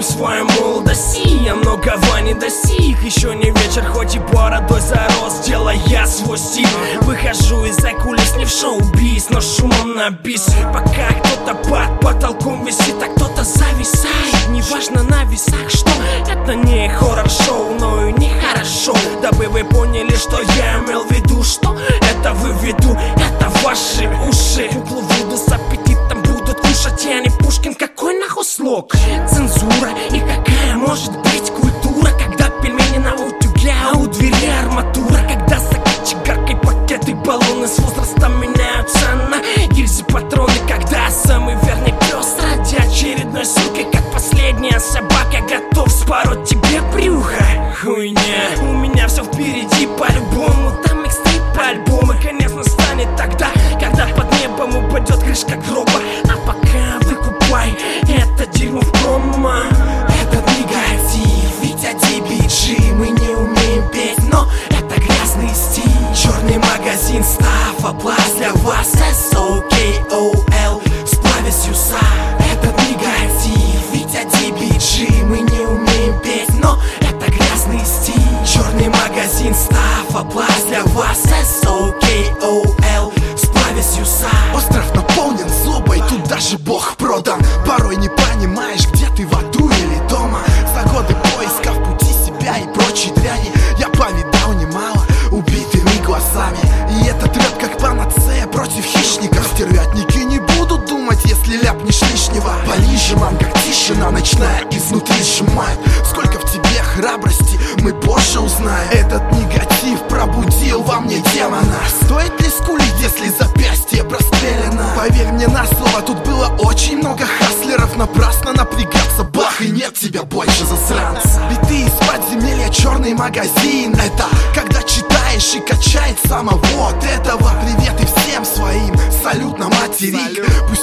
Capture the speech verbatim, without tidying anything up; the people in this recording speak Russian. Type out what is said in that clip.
своей молодости. Я многого не достиг, еще не вечер, хоть и бородой зарос, делая свой стиль. Выхожу из-за кулис не в шоу-биз, но шумом на бис. Пока кто-то под потолком висит, а кто-то зависает. Неважно на весах, что это не хоррор-шоу, но и не хорошо. Дабы вы поняли, что я имел в виду, что это вы в виду, это ваши уши. Куклу Вуду с аппетитом будут кушать, я не Пушкин, какой нахуй слог? Цензура и какая может быть культура, когда пельмени на утюге, а у двери арматура. Когда за кочегаркой пакеты, баллоны с возрастом меняются на гильзы, патроны. Когда самый верный пес ради очередной суки, как последняя собака, готов спороть тебе брюхо. Хуйня, у меня все впереди по-любому, там микстейп альбомы. Конец настанет тогда, когда под небом упадет крышка гроба. А пока выкупай это дерьмо в промо. Этот негатив, ведь ди би джи мы не умеем петь, но это грязный стиль. Черный магазин став область для вас, эс о кей о эл, сплаве сьюса. Этот негатив, ведь ди би джи мы не умеем петь, но это грязный стиль. Черный магазин став область для вас, эс о кей о эл, сплаве сьюса. Остров наполнен злобой, тут даже Бог продан. Порой не понимаешь, где ты, в аду или дома. За годы поиска в пути себя и прочей дряни я повидал немало убитыми глазами. И этот рэп как панацея против хищников. Стервятники не будут думать, если ляпнешь лишнего. Пониже, мам, как тишина ночная изнутри сжимает. Сколько в тебе храбрости, мы позже узнаем. Этот негатив пробудил во мне демона. Стоит ли скулить, если запястье прострелено? Поверь мне на слово, тут было очень много хаслеров. Напрасно напрягаться, бах, и нет тебя больше, засранца. Биты из подземелья, черный магазин. Это когда читаешь и качает самого вот этого. Привет и всем своим, салют на материк. Пусть